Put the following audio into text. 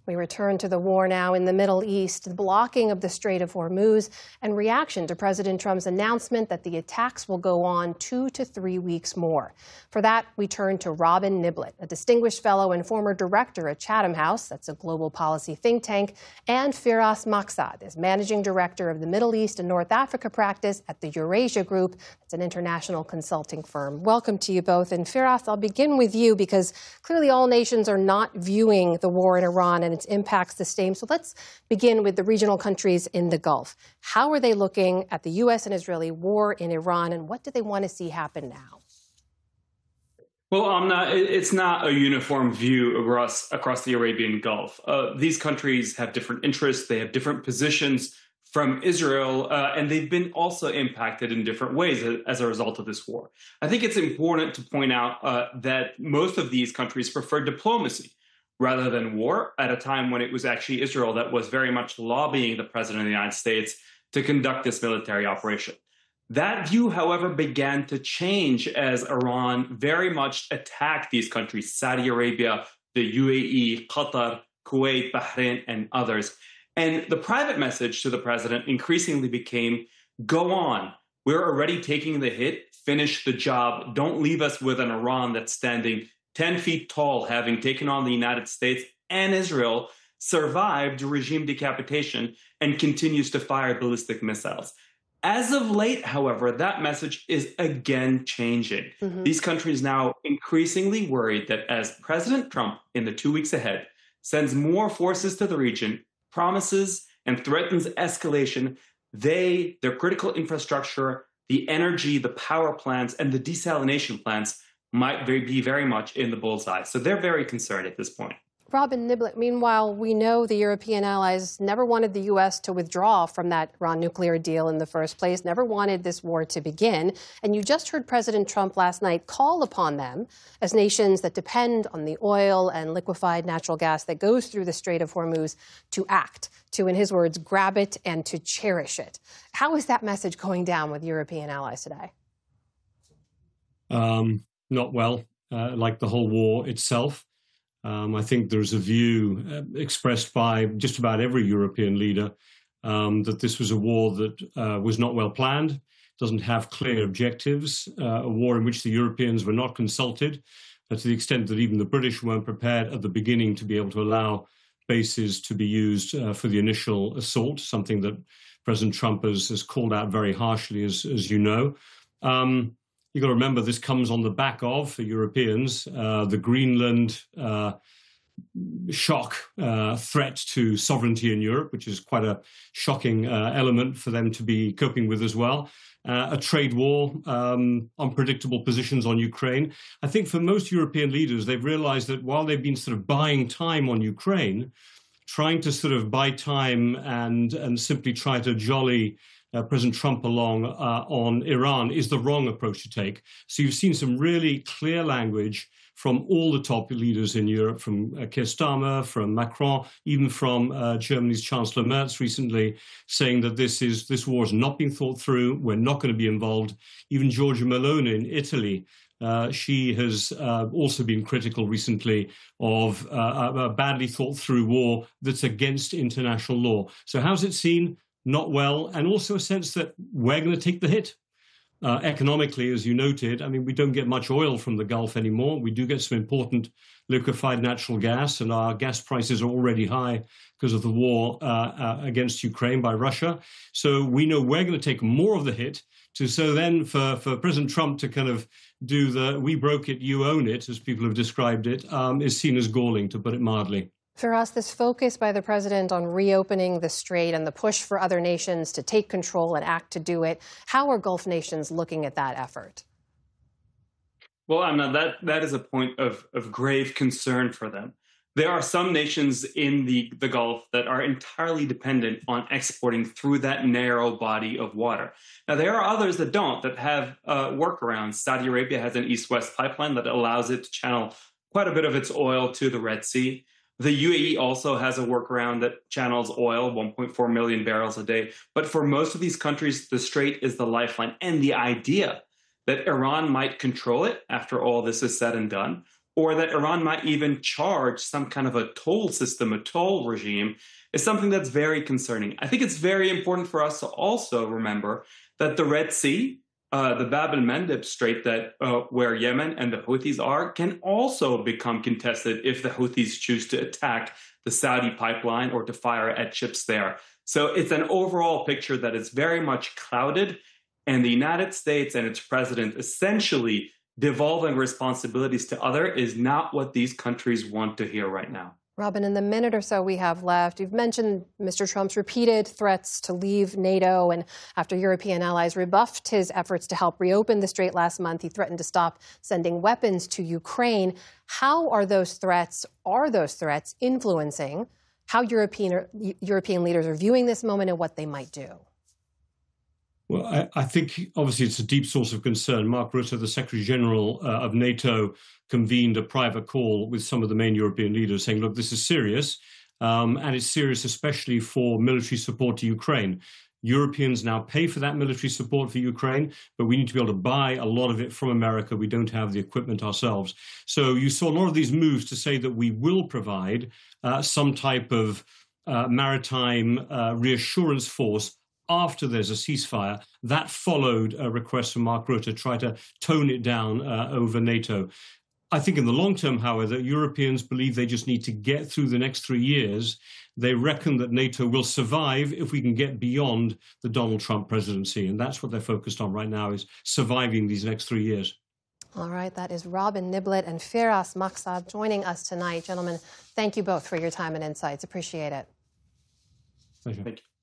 We return to the war now in the Middle East, the blocking of the Strait of Hormuz, and reaction to President Trump's announcement that the attacks will go on 2 to 3 weeks more. For that, we turn to Robin Niblett, a distinguished fellow and former director at Chatham House, that's a global policy think tank, and Firas Maksad, as managing director of the Middle East and North Africa practice at the Eurasia Group. It's an international consulting firm. Welcome to you both. And Firas, I'll begin with you because clearly all nations are not viewing the war in Iran and its impacts the same. So let's begin with the regional countries in the Gulf. How are they looking at the U.S. and Israeli war in Iran, and what do they want to see happen now? Well, it's not a uniform view across the Arabian Gulf. These countries have different interests. They have different positions from Israel, and they've been also impacted in different ways as a result of this war. I think it's important to point out that most of these countries prefer diplomacy rather than war, at a time when it was actually Israel that was very much lobbying the president of the United States to conduct this military operation. That view, however, began to change as Iran very much attacked these countries, Saudi Arabia, the UAE, Qatar, Kuwait, Bahrain, and others. And the private message to the president increasingly became, go on, we're already taking the hit, finish the job, don't leave us with an Iran that's standing 10 feet tall, having taken on the United States and Israel, survived regime decapitation, and continues to fire ballistic missiles. As of late, however, that message is again changing. These countries now increasingly worried that as President Trump, in the 2 weeks ahead, sends more forces to the region, promises and threatens escalation, their critical infrastructure, the energy, the power plants, and the desalination plants might be very much in the bullseye. So they're very concerned at this point. Robin Niblett, meanwhile, we know the European allies never wanted the U.S. to withdraw from that Iran nuclear deal in the first place, never wanted this war to begin. And you just heard President Trump last night call upon them, as nations that depend on the oil and liquefied natural gas that goes through the Strait of Hormuz, to act, to, in his words, grab it and to cherish it. How is that message going down with European allies today? Not well, like the whole war itself. I think there's a view expressed by just about every European leader that this was a war that was not well planned, doesn't have clear objectives, a war in which the Europeans were not consulted, to the extent that even the British weren't prepared at the beginning to be able to allow bases to be used for the initial assault, something that President Trump has called out very harshly, as you know. You've got to remember this comes on the back of, for Europeans, the Greenland shock threat to sovereignty in Europe, which is quite a shocking element for them to be coping with as well. A trade war, unpredictable positions on Ukraine. I think for most European leaders, they've realized that while they've been sort of buying time on Ukraine, trying to sort of buy time and simply try to jolly President Trump along on Iran is the wrong approach to take. So you've seen some really clear language from all the top leaders in Europe, from Keir Starmer, from Macron, even from Germany's Chancellor Merz recently, saying that this war has not been thought through. We're not going to be involved. Even Giorgia Meloni in Italy, she has also been critical recently of a badly thought through war that's against international law. So how's it seen? Not well, and also a sense that we're going to take the hit. Economically, as you noted, I mean, we don't get much oil from the Gulf anymore. We do get some important liquefied natural gas, and our gas prices are already high because of the war against Ukraine by Russia. So we know we're going to take more of the hit. So then for President Trump to kind of do the "we broke it, you own it," as people have described it, is seen as galling, to put it mildly. Firas, this focus by the president on reopening the strait and the push for other nations to take control and act to do it, how are Gulf nations looking at that effort? Well, Amna, that is a point of grave concern for them. There are some nations in the Gulf that are entirely dependent on exporting through that narrow body of water. Now, there are others that don't, that have workarounds. Saudi Arabia has an east-west pipeline that allows it to channel quite a bit of its oil to the Red Sea. The UAE also has a workaround that channels oil, 1.4 million barrels a day. But for most of these countries, the strait is the lifeline. And the idea that Iran might control it after all this is said and done or that Iran might even charge some kind of a toll system, a toll regime, is something that's very concerning. I think it's very important for us to also remember that the Red Sea, the Bab el-Mandeb Strait, that where Yemen and the Houthis are, can also become contested if the Houthis choose to attack the Saudi pipeline or to fire at ships there. So it's an overall picture that is very much clouded, and the United States and its president essentially devolving responsibilities to others is not what these countries want to hear right now. Robin, in the minute or so we have left, you've mentioned Mr. Trump's repeated threats to leave NATO, and after European allies rebuffed his efforts to help reopen the strait last month, he threatened to stop sending weapons to Ukraine. How are those threats influencing how European leaders are viewing this moment and what they might do? Well, I think obviously it's a deep source of concern. Mark Rutte, the Secretary General of NATO, convened a private call with some of the main European leaders saying, look, this is serious, and it's serious especially for military support to Ukraine. Europeans now pay for that military support for Ukraine, but we need to be able to buy a lot of it from America. We don't have the equipment ourselves. So you saw a lot of these moves to say that we will provide some type of maritime reassurance force after there's a ceasefire. That followed a request from Mark Rutte to try to tone it down over NATO. I think in the long term, however, Europeans believe they just need to get through the next 3 years. They reckon that NATO will survive if we can get beyond the Donald Trump presidency. And that's what they're focused on right now, is surviving these next 3 years. All right, that is Robin Niblett and Firas Maksad joining us tonight. Gentlemen, thank you both for your time and insights. Appreciate it. Pleasure. Thank you.